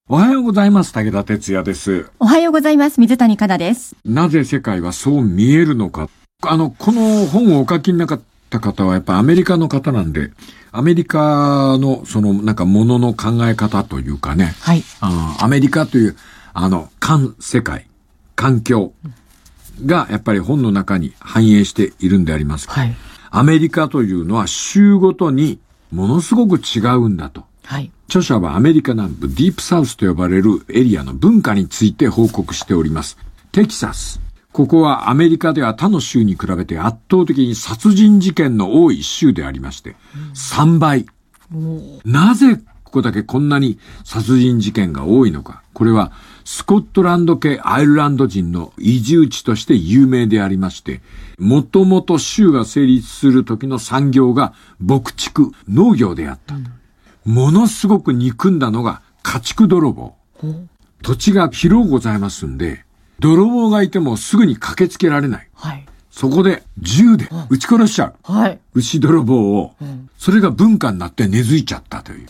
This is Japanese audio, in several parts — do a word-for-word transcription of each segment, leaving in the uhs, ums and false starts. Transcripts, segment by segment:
おはようございます。武田哲也です。 おはようございます。水谷香奈です。 なぜ世界はそう見えるのか。あの、この本をお書きになった方はやっぱアメリカの方なんで、アメリカのそのなんかものの考え方というかね。 はい。 あアメリカという、あの、環世界、環境がやっぱり本の中に反映しているんであります。 はい。 アメリカというのは州ごとにものすごく違うんだと。 はい。 著者はアメリカ南部ディープサウスと呼ばれるエリアの文化について報告しております。テキサス。ここはアメリカでは他の州に比べて圧倒的に殺人事件の多い州でありまして、うん、さんばい。なぜここだけこんなに殺人事件が多いのか。これはスコットランド系アイルランド人の移住地として有名でありまして、もともと州が成立する時の産業が牧畜、農業であった。うんものすごく憎んだのが家畜泥棒。土地が広うございますんで、泥棒がいてもすぐに駆けつけられない。 はい、 そこで銃で撃ち殺しちゃう。 はい、 牛泥棒を、うん。それが文化になって根付いちゃったという。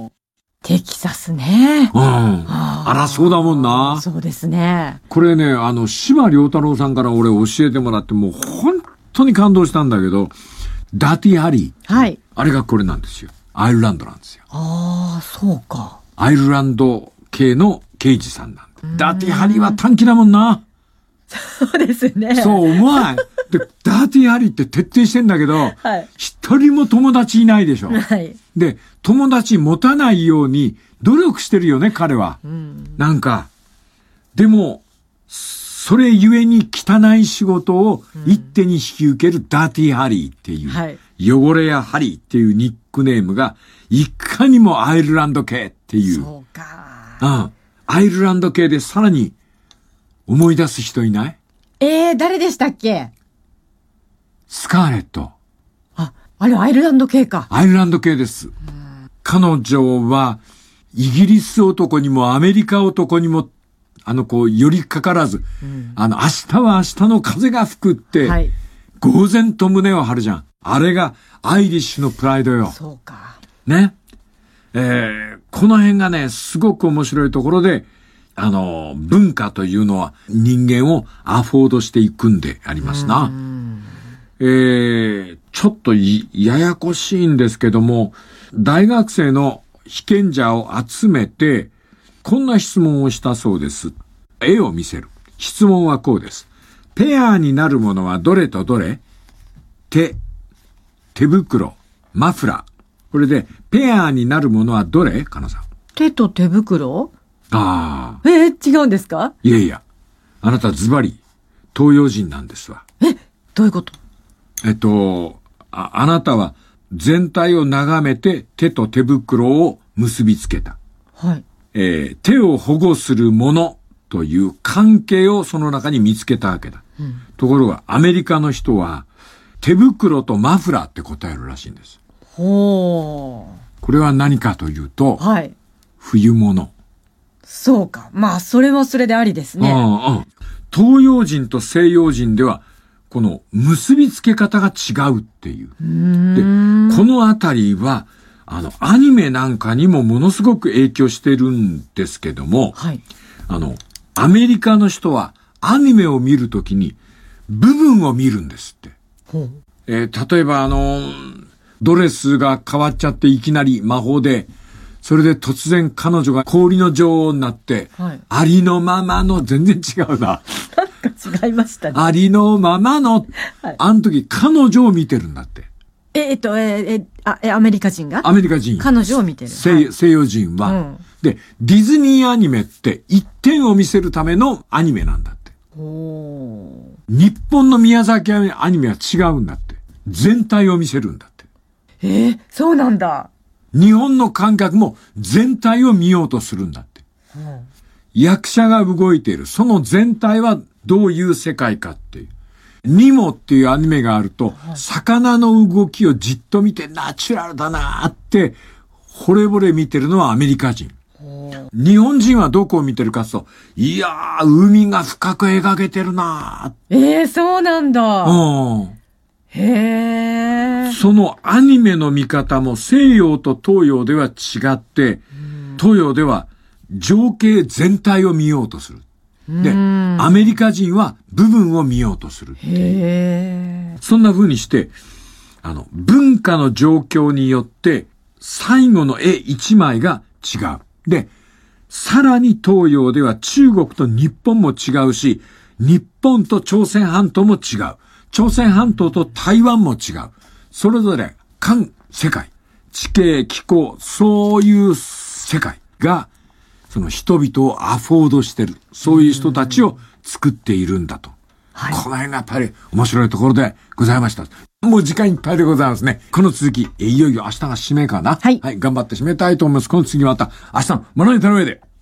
テキサスね。 うん。あら、そうだもんな。 そうですね。 これね、あの、柴良太郎さんから俺教えてもらって、もう本当に感動したんだけど、ダーティーハリー。 はい。 あれがこれなんですよ。アイルランドなんですよ。 ああ、そうか。 アイルランド系の刑事さんなんだ。ダーティーハリーは短気だもんな。 そうですね。 そう思わない。で、ダーティーハリーって徹底してんだけど、はい、一人も友達いないでしょ。 はい。 で、友達持たないように努力してるよね、彼は。うん、なんか、でも、それゆえに汚い仕事を一手に引き受けるダーティーハリーっていう。はい。汚れやハリーっていうニックネームが、いかにもアイルランド系っていう。 そうか。 うん。アイルランド系でさらに思い出す人いない？ えー、誰でしたっけ？ スカーレット。 あ、あれアイルランド系か。 アイルランド系です。彼女は、イギリス男にもアメリカ男にも、あの、こう、寄りかからず、うん、あの、明日は明日の風が吹くって、はい、呆然と胸を張るじゃん。あれがアイリッシュのプライドよ。 そうか。 ね。えー、この辺がね、すごく面白いところで、あの、文化というのは人間をアフォードしていくんでありますな。えー、ちょっとややこしいんですけども、大学生の被験者を集めて、こんな質問をしたそうです。絵を見せる。質問はこうです。ペアになるものはどれとどれ？手。手袋、マフラー。これで、ペアになるものはどれ？かなさん。 手と手袋？ ああ。 えー、違うんですか？ いやいや。あなたズバリ、東洋人なんですわ。 え、どういうこと？ えっと、あ、あなたは全体を眺めて手と手袋を結びつけた。 はい。 えー、手を保護するものという関係をその中に見つけたわけだ。うん、ところが、アメリカの人は、手袋とマフラーって答えるらしいんです。 ほう。 これは何かというと、 はい。 冬物。 そうか。まあ、それもそれでありですね。 うんうん。東洋人と西洋人では、この結びつけ方が違うっていう。 うーんで、このあたりは、あの、アニメなんかにもものすごく影響してるんですけども、 はい。 あの、アメリカの人はアニメを見るときに部分を見るんですって。 ほう。 えー、例えばあの、ドレスが変わっちゃっていきなり魔法で、それで突然彼女が氷の女王になって、はい、ありのままの、全然違うな。 なんか違いましたね。 ありのままの、はい、あの時彼女を見てるんだって。 え、えっと、え、え、あ、え、アメリカ人がアメリカ人。 彼女を見てる。 西、はい、西洋人は、うん。で、ディズニーアニメって一点を見せるためのアニメなんだって。 お日本の宮崎アニメは違うんだって。全体を見せるんだって。 えー、そうなんだ。 日本の観客も全体を見ようとするんだって。うん、役者が動いている。その全体はどういう世界かっていう。ニモっていうアニメがあると、はい、魚の動きをじっと見てナチュラルだなーって、惚れ惚れ見てるのはアメリカ人。日本人はどこを見てるかと、いやー、海が深く描けてるなー。 えー、そうなんだ。 うん。 へー。 そのアニメの見方も西洋と東洋では違って、東洋では情景全体を見ようとする。で、アメリカ人は部分を見ようとする。 へー。 そんな風にして、あの、文化の状況によって、最後の絵一枚が違う。で、さらに東洋では中国と日本も違うし、日本と朝鮮半島も違う。朝鮮半島と台湾も違う。それぞれ、環世界、地形、気候、そういう世界が、その人々をアフォードしてる。そういう人たちを作っているんだと。はい、この辺がやっぱり面白いところでございました。もう時間いっぱいでございますね。この続き、いよいよ明日が締めかな。はい。はい、頑張って締めたいと思います。この次また明日の学びたの上で。